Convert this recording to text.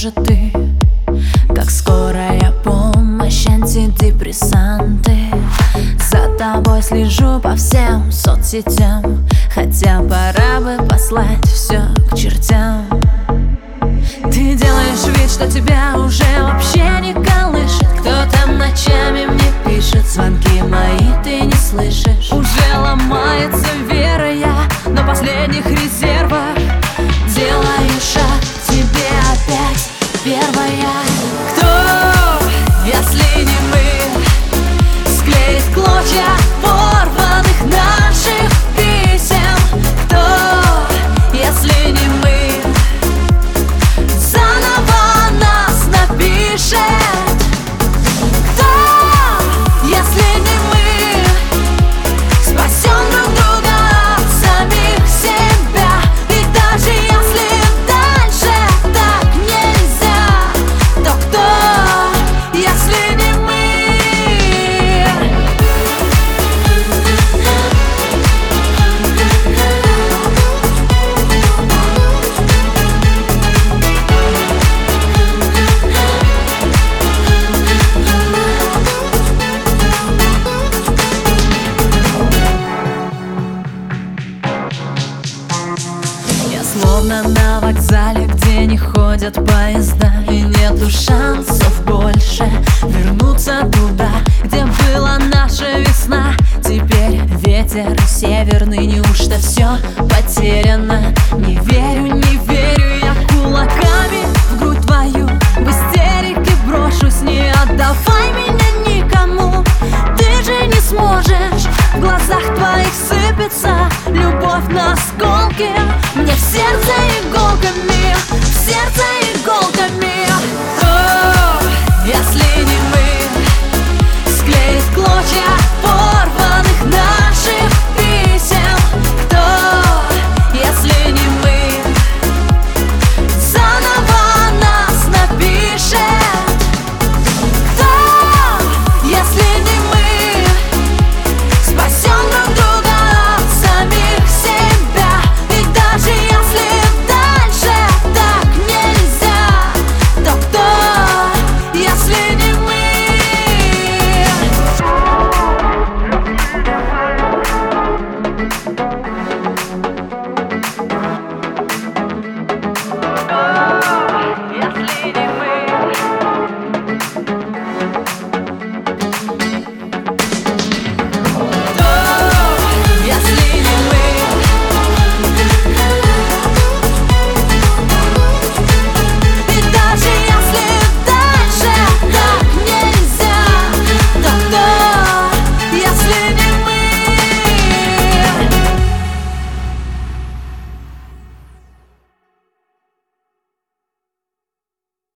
же ты, как скорая помощь, антидепрессанты. За тобой слежу по всем соцсетям, хотя пора бы послать все к чертям. Ты делаешь вид, что тебя уже вообще не колышет. Кто там ночами мне пишет, звонки мои ты не слышишь. Уже ломается вера, я на последних резервах. Делаю шаг к тебе опять первая. Кто, если не мы, склеит клочья порванных наших писем? Кто, если не мы, заново нас напишет? Кто, если не мы, спасем друг друга от самих себя? И даже если дальше так нельзя, то кто, если не мы? Словно на вокзале, где не ходят поезда, и нету шансов больше вернуться туда, где была наша весна. Теперь ветер северный, неужто все потеряно? Не верю, не верю, я кулаками в грудь твою в истерике брошусь. Не отдавай меня никому, ты же не сможешь. В глазах твоих сыпется любовь на осколки. Мне в сердце иголками, в сердце иголками.